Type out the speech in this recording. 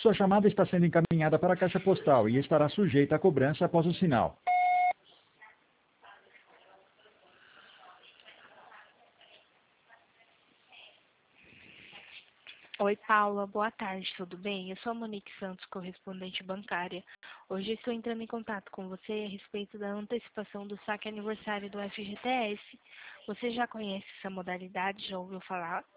Sua chamada está sendo encaminhada para a caixa postal e estará sujeita a cobrança após o sinal. Oi, Paula, boa tarde, tudo bem? Eu sou a Monique Santos, correspondente bancária. Hoje estou entrando em contato com você a respeito da antecipação do saque aniversário do FGTS. Você já conhece essa modalidade? Já ouviu falar?